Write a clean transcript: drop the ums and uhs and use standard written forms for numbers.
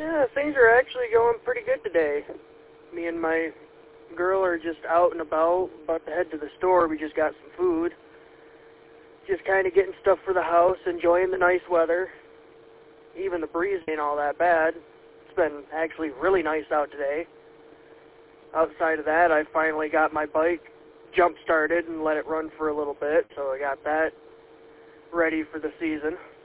Yeah, things are actually going pretty good today. Me and my girl are just out and about to head to the store. We just got some food. Just kind of getting stuff for the house, enjoying the nice weather. Even the breeze ain't all that bad. It's been actually really nice out today. Outside of that, I finally got my bike jump-started and let it run for a little bit, so I got that ready for the season.